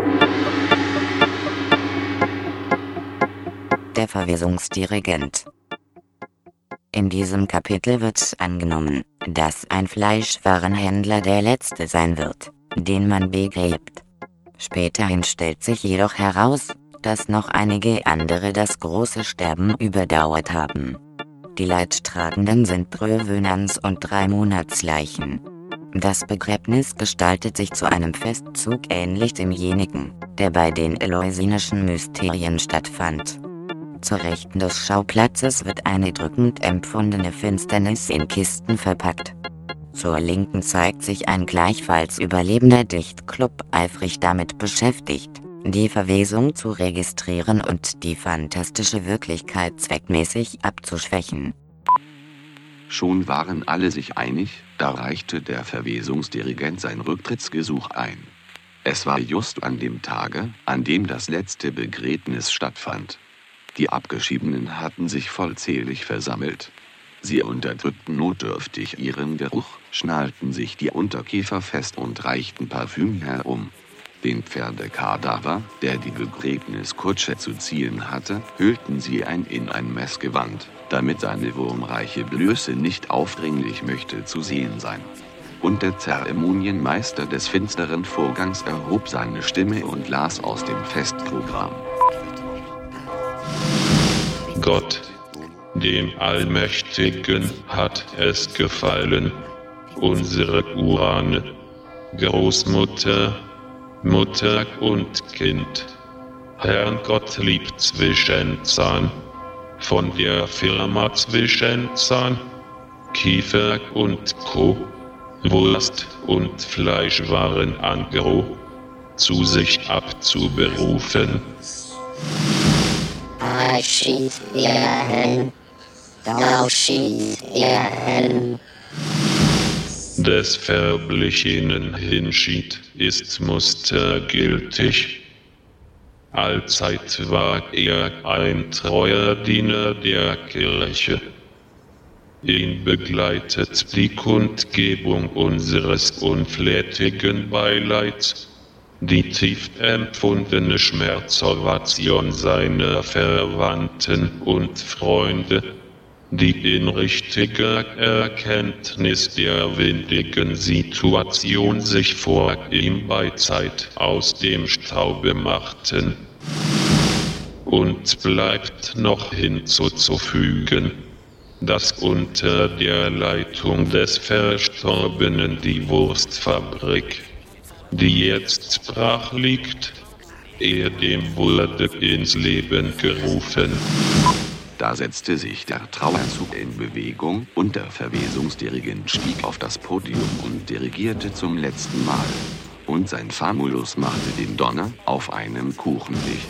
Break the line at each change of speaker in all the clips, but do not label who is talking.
Der Verwesungsdirigent. In diesem Kapitel wird angenommen, dass ein Fleischwarenhändler der Letzte sein wird, den man begräbt. Späterhin stellt sich jedoch heraus, dass noch einige andere das große Sterben überdauert haben. Die Leidtragenden sind Bröwenans und 3-Monatsleichen. Das Begräbnis gestaltet sich zu einem Festzug ähnlich demjenigen, der bei den eleusinischen Mysterien stattfand. Zur Rechten des Schauplatzes wird eine drückend empfundene Finsternis in Kisten verpackt. Zur Linken zeigt sich ein gleichfalls überlebender Dichtclub eifrig damit beschäftigt, die Verwesung zu registrieren und die fantastische Wirklichkeit zweckmäßig abzuschwächen.
Schon waren alle sich einig, da reichte der Verwesungsdirigent sein Rücktrittsgesuch ein. Es war just an dem Tage, an dem das letzte Begräbnis stattfand. Die Abgeschiedenen hatten sich vollzählig versammelt. Sie unterdrückten notdürftig ihren Geruch, schnallten sich die Unterkiefer fest und reichten Parfüm herum. Den Pferdekadaver, der die Begräbniskutsche zu ziehen hatte, hüllten sie in ein Messgewand, damit seine wurmreiche Blöße nicht aufdringlich möchte zu sehen sein. Und der Zeremonienmeister des finsteren Vorgangs erhob seine Stimme und las aus dem Festprogramm.
Gott, dem Allmächtigen, hat es gefallen, unsere Urahne, Großmutter, Mutter und Kind, Herrn Gottlieb Zwischenzahn, von der Firma Zwischenzahn, Kiefer und Co., Wurst und Fleischwaren Angro, zu sich abzuberufen.
Schied ihr Helm, da schied ihr Helm.
Des Verblichenen hinschied ist mustergültig. Allzeit war er ein treuer Diener der Kirche. Ihn begleitet die Kundgebung unseres unflätigen Beileids, die tief empfundene Schmerzovation seiner Verwandten und Freunde, die in richtiger Erkenntnis der windigen Situation sich vor ihm beizeit aus dem Staube machten. Und bleibt noch hinzuzufügen, dass unter der Leitung des Verstorbenen die Wurstfabrik, die jetzt brach liegt, dem wurde ins Leben gerufen.
Da setzte sich der Trauerzug in Bewegung und der Verwesungsdirigent stieg auf das Podium und dirigierte zum letzten Mal. Und sein Famulus machte den Donner auf einem Kuchen dicht.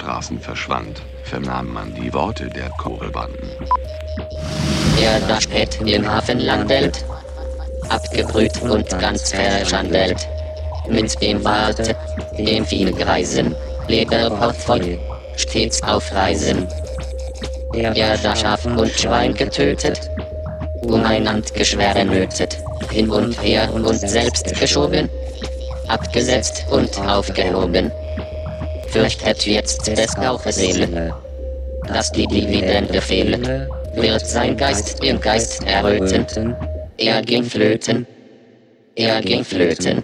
Straßen verschwand, vernahm man die Worte der Chorebanden.
Der da spät im Hafen landet, abgebrüht und ganz verschandelt. Mit dem Warte, dem viel Greisen, Leberportfolio, stets auf Reisen. Der da Schaf und Schwein getötet, umeinander Geschwere nötet, hin und her und selbst geschoben, abgesetzt und aufgehoben. Fürchtet jetzt des Kaufes Seele, dass die Dividende fehle, wird sein Geist im Geist erröten. Er ging flöten, er ging flöten.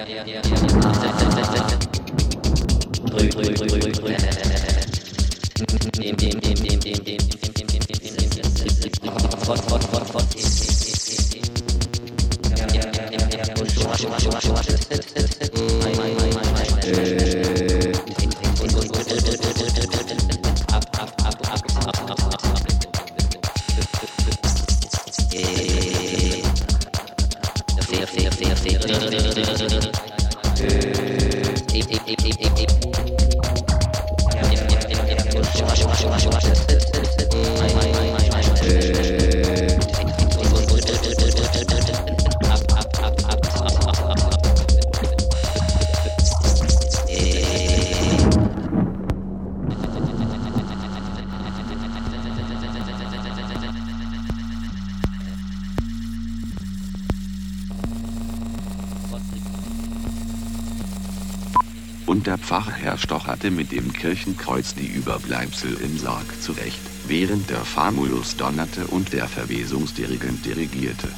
Und der Pfarrherr stocherte mit dem Kirchenkreuz die Überbleibsel im Sarg zurecht, während der Famulus donnerte und der Verwesungsdirigent dirigierte.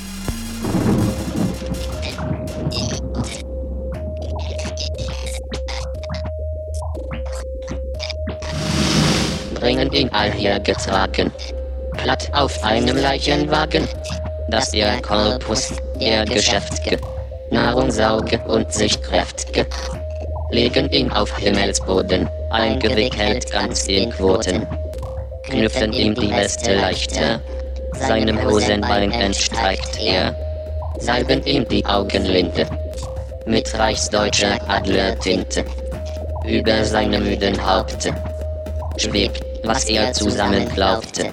Bringen ihn allher getragen, platt auf einem Leichenwagen, dass der Korpus, der Geschäft'ge, Nahrung sauge und sich kräft'ge, legen ihn auf Himmelsboden, eingewickelt ganz in Quoten, knüpfen ihm die Weste leichter, seinem Hosenbein entsteigt er, salben ihm die Augenlinde, mit reichsdeutscher Adlertinte, über seinem müden Haupte, schwebt, was er zusammen glaubte.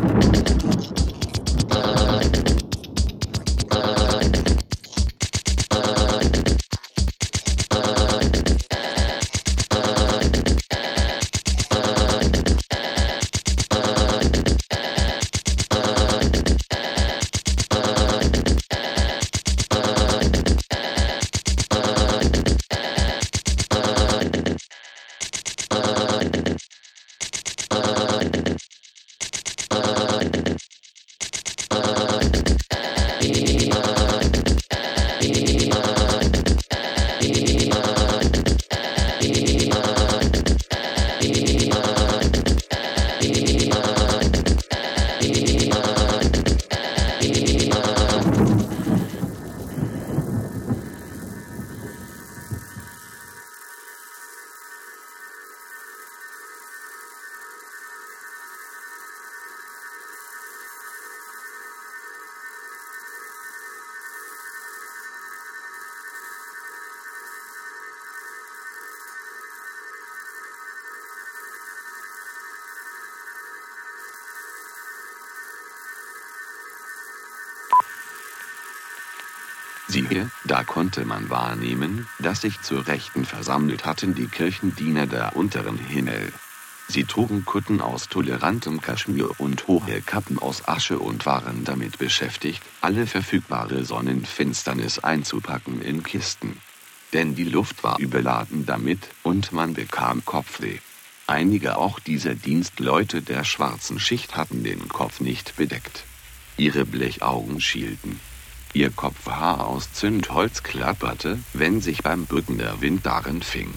Siehe, da konnte man wahrnehmen, dass sich zur Rechten versammelt hatten die Kirchendiener der unteren Himmel. Sie trugen Kutten aus tolerantem Kaschmir und hohe Kappen aus Asche und waren damit beschäftigt, alle verfügbare Sonnenfinsternis einzupacken in Kisten. Denn die Luft war überladen damit, und man bekam Kopfweh. Einige auch dieser Dienstleute der schwarzen Schicht hatten den Kopf nicht bedeckt. Ihre Blechaugen schielten. Ihr Kopfhaar aus Zündholz klapperte, wenn sich beim Bücken der Wind darin fing.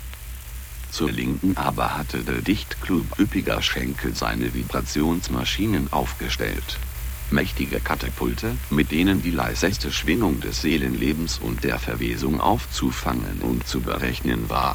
Zur Linken aber hatte der Dichtklub üppiger Schenkel seine Vibrationsmaschinen aufgestellt. Mächtige Katapulte, mit denen die leiseste Schwingung des Seelenlebens und der Verwesung aufzufangen und zu berechnen war.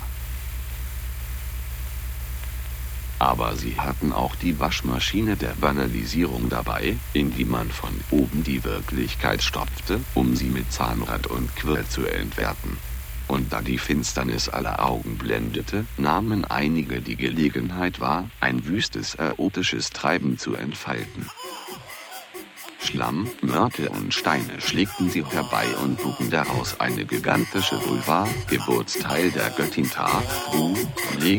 Aber sie hatten auch die Waschmaschine der Banalisierung dabei, in die man von oben die Wirklichkeit stopfte, um sie mit Zahnrad und Quirl zu entwerten. Und da die Finsternis aller Augen blendete, nahmen einige die Gelegenheit wahr, ein wüstes erotisches Treiben zu entfalten. Schlamm, Mörtel und Steine schlägten sie herbei und bugen daraus eine gigantische Vulva, Geburtsteil der Göttin Ta, Fu, Leg.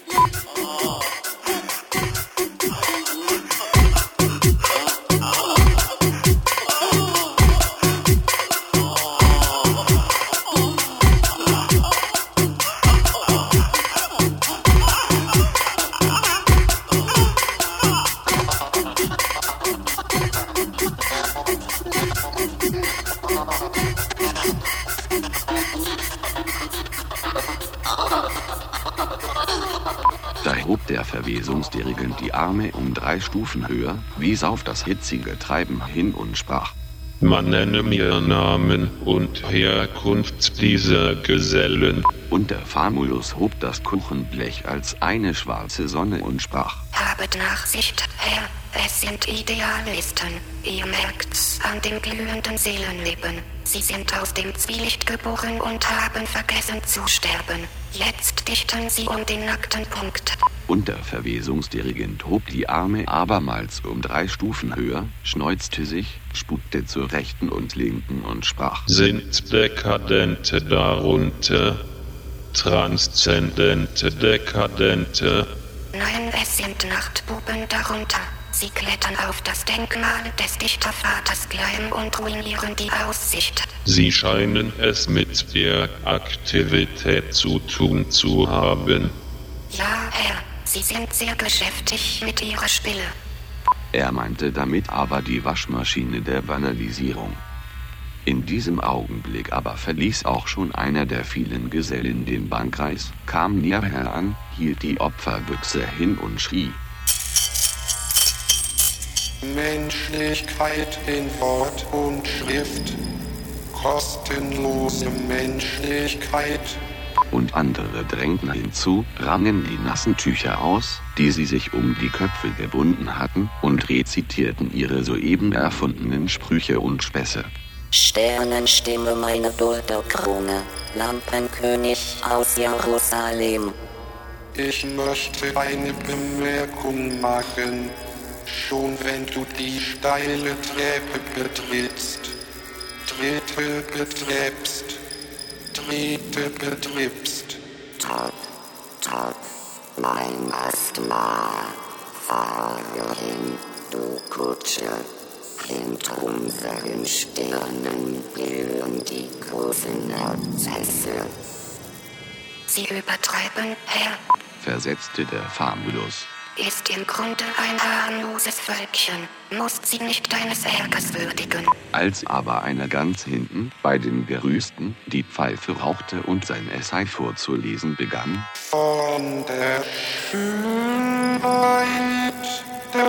Da hob der Verwesungsdirigent die Arme um 3 Stufen höher, wies auf das hitzige Treiben hin und sprach:
Man nenne mir Namen und Herkunft dieser Gesellen.
Und der Famulus hob das Kuchenblech als eine schwarze Sonne und sprach:
Habet Nachsicht, Herr, es sind Idealisten. Ihr merkt's an dem glühenden Seelenleben. Sie sind aus dem Zwielicht geboren und haben vergessen zu sterben. Jetzt dichten sie um den nackten Punkt.
Und der Verwesungsdirigent hob die Arme abermals um 3 Stufen höher, schneuzte sich, spuckte zur rechten und linken und sprach:
Sind Dekadente darunter? Transzendente Dekadente?
Nein, es sind Nachtbuben darunter. Sie klettern auf das Denkmal des Dichtervaters Gleim und ruinieren die Aussicht.
Sie scheinen es mit der Aktivität zu tun zu haben.
Ja, Herr, Sie sind sehr geschäftig mit Ihrer Spille.
Er meinte damit aber die Waschmaschine der Banalisierung. In diesem Augenblick aber verließ auch schon einer der vielen Gesellen den Bannkreis, kam näher heran, hielt die Opferbüchse hin und schrie:
Menschlichkeit in Wort und Schrift, kostenlose Menschlichkeit.
Und andere drängten hinzu, rangen die nassen Tücher aus, die sie sich um die Köpfe gebunden hatten, und rezitierten ihre soeben erfundenen Sprüche und Späße.
Sternenstimme meine Dulderkrone, Lampenkönig aus Jerusalem.
Ich möchte eine Bemerkung machen. Schon wenn du die steile Treppe betrittst, Tritte betreibst, Tritte betriebst.
Top, top, mein Asthma, fahre hin, du Kutsche. Hinter unseren Stirnen blühen die großen Abszesse.
Sie übertreiben, Herr,
versetzte der Famulus.
Ist im Grunde ein harmloses Völkchen, musst sie nicht deines Ärgers würdigen.
Als aber einer ganz hinten, bei den Gerüsten, die Pfeife rauchte und sein Essay vorzulesen begann:
Von der Schönheit der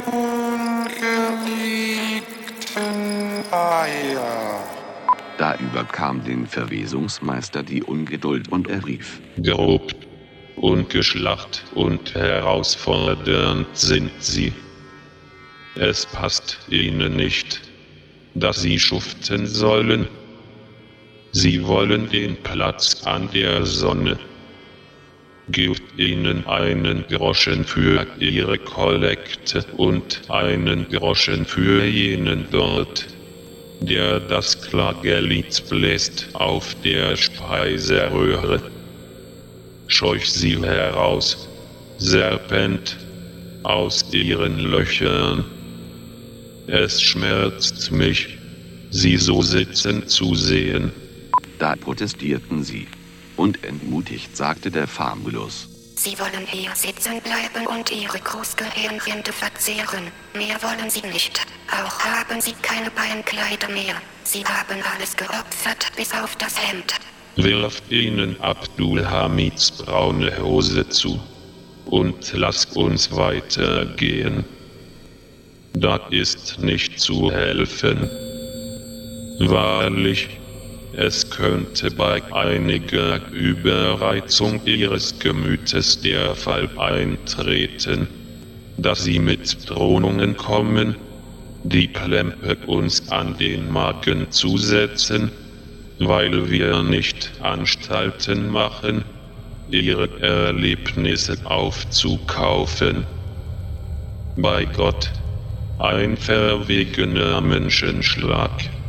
ungeliebten Eier.
Da überkam den Verwesungsmeister die Ungeduld und er rief:
Grob und geschlacht und herausfordernd sind sie. Es passt ihnen nicht, dass sie schuften sollen. Sie wollen den Platz an der Sonne. Gebt ihnen einen Groschen für ihre Kollekte und einen Groschen für jenen dort, der das Klagelied bläst auf der Speiseröhre. Scheuch sie heraus, Serpent, aus ihren Löchern. Es schmerzt mich, sie so sitzen zu sehen.
Da protestierten sie. Und entmutigt sagte der Famulus:
Sie wollen hier sitzen bleiben und ihre Großgehirnrinde verzehren. Mehr wollen sie nicht. Auch haben sie keine Beinkleider mehr. Sie haben alles geopfert, bis auf das Hemd.
Wirft ihnen Abdul Hamids braune Hose zu und lasst uns weitergehen. Da ist nicht zu helfen. Wahrlich, es könnte bei einiger Überreizung ihres Gemütes der Fall eintreten, dass sie mit Drohungen kommen, die Klempe uns an den Magen zu setzen, weil wir nicht Anstalten machen, ihre Erlebnisse aufzukaufen. Bei Gott ein verwegener Menschenschlag.